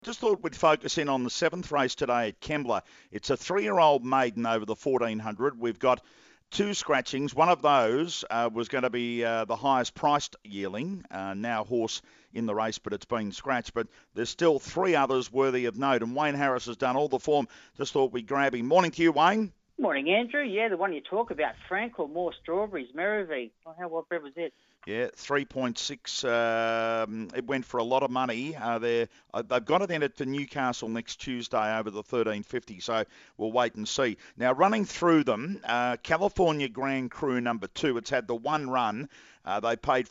Just thought we'd focus in on the seventh race today at Kembla. It's a 3-year-old maiden over the 1400. We've got two scratchings. One of those was going to be the highest priced yearling, now horse in the race, but it's been scratched. But there's still three others worthy of note, and Wayne Harris has done all the form. Just thought we'd grab him. Morning to you, Wayne. Morning, Andrew. Yeah, the one you talk about, Frank or more strawberries, Merivee. Oh, how well bred was it? Yeah, 3.6. It went for a lot of money. They've got it in at Newcastle next Tuesday over the 1350, so we'll wait and see. Now, running through them, California Grand Cru number 2. It's had the one run. They paid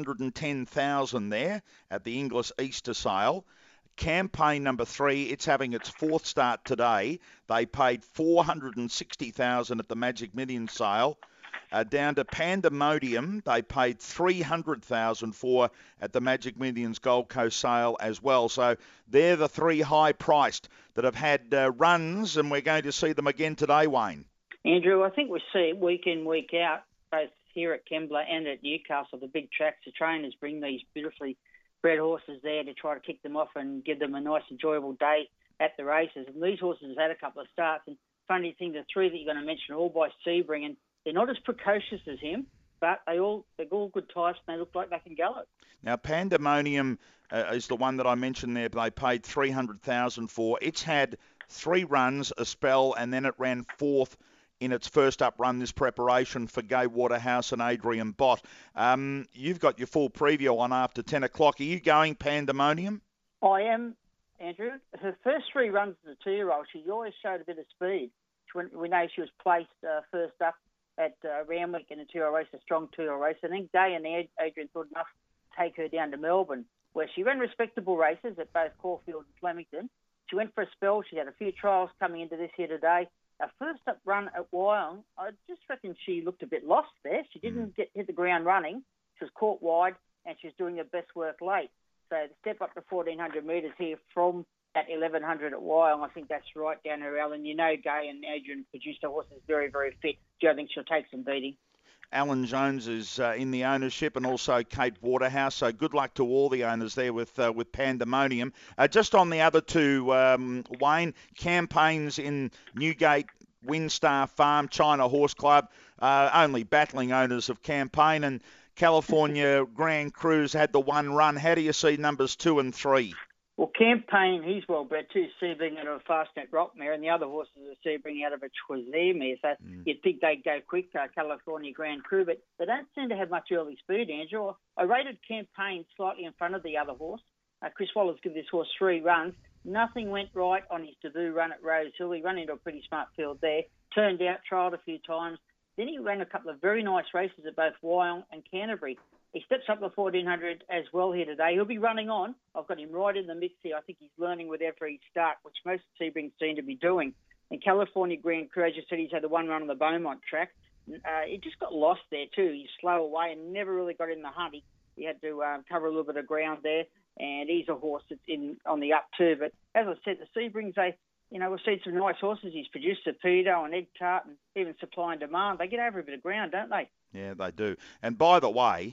410,000 there at the Inglis Easter sale. Campaign number 3, it's having its fourth start today. They paid 460,000 at the Magic Millions sale. Down to Pandemonium, they paid 300,000 for at the Magic Millions Gold Coast sale as well. So they're the three high-priced that have had runs, and we're going to see them again today, Wayne. Andrew, I think we see it week in, week out, both here at Kembla and at Newcastle, the big tracks. The trainers bring these beautifully bred horses there to try to kick them off and give them a nice, enjoyable day at the races. And these horses have had a couple of starts. And funny thing, the three that you're going to mention are all by Sebring, and they're not as precocious as him, but they're all good types, and they look like they can gallop. Now, Pandemonium is the one that I mentioned there. They paid 300,000 for. It's had three runs, a spell, and then it ran fourth in its first up run this preparation for Gay Waterhouse and Adrian Bott. You've got your full preview on after 10 o'clock. Are you going Pandemonium? I am, Andrew. Her first three runs as a 2-year-old, she always showed a bit of speed. We know she was placed first up at Randwick in a 2-year-old race, a strong 2-year-old race. I think Day and Adrian thought enough to take her down to Melbourne, where she ran respectable races at both Caulfield and Flemington. She went for a spell. She had a few trials coming into this here today. Her first up run at Wyong, I just reckon she looked a bit lost there. She didn't hit the ground running. She was caught wide, and she was doing her best work late. So the step up to 1,400 metres here from at 1,100 at Wyong, I think that's right down her alley. And you know Gay and Adrian produced a horse that's very, very fit. Do I think she'll take some beating? Alan Jones is in the ownership, and also Kate Waterhouse. So good luck to all the owners there with Pandemonium. Just on the other two, Wayne, campaigns in Newgate, Windstar Farm, China Horse Club, only battling owners of Campaign, and California Grand Cru's had the one run. How do you see numbers 2 and 3? Well, Campaign, he's well bred too, Sebring out of a Fastnet Rock mare, and the other horses are Sebring out of a Choisir mare. So you'd think they'd go quick, California Grand Cru, but they don't seem to have much early speed, Andrew. I rated Campaign slightly in front of the other horse. Chris Waller's given this horse 3 runs. Nothing went right on his debut run at Rose Hill. He ran into a pretty smart field there, turned out, trialled a few times. Then he ran a couple of very nice races at both Wyong and Canterbury. He steps up the 1,400 as well here today. He'll be running on. I've got him right in the mix here. I think he's learning with every start, which most Sebring seem to be doing. And California Grand Cru, as you said, he's had the one run on the Beaumont track. He just got lost there too. He's slow away and never really got in the hunt. He had to cover a little bit of ground there. And he's a horse that's on the up too. But as I said, the Sebrings, we've seen some nice horses. He's produced Cepedo and Ed Tart and even Supply and Demand. They get over a bit of ground, don't they? Yeah, they do. And by the way,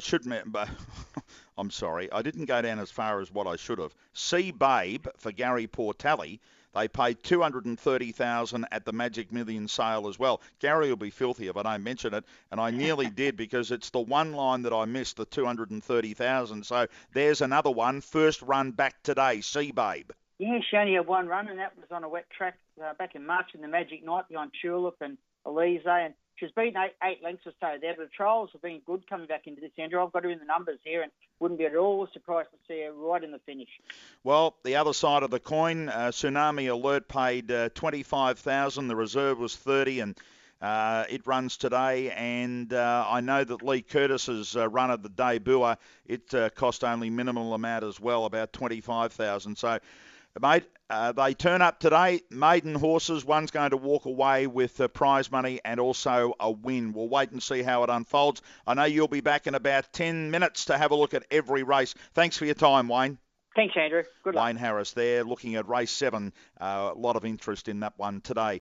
I'm sorry, I didn't go down as far as what I should have. Sea Babe for Gary Portelli, they paid 230,000 at the Magic Millions sale as well. Gary will be filthy if I don't mention it, and I nearly did because it's the one line that I missed, the 230,000. So there's another one. First run back today, Sea Babe. Yeah, she only had one run, and that was on a wet track back in March in the Magic Night behind Tulip and Elise, and she's beaten eight lengths or so there, but the trials have been good coming back into this, Andrew. I've got her in the numbers here and wouldn't be at all surprised to see her right in the finish. Well, the other side of the coin, Tsunami Alert paid 25,000. The reserve was 30, and it runs today. And I know that Lee Curtis's run of the debuter, it cost only minimal amount as well, about 25,000. So, mate, they turn up today, maiden horses. One's going to walk away with prize money and also a win. We'll wait and see how it unfolds. I know you'll be back in about 10 minutes to have a look at every race. Thanks for your time, Wayne. Thanks, Andrew. Good luck. Wayne Harris there looking at race 7. A lot of interest in that one today.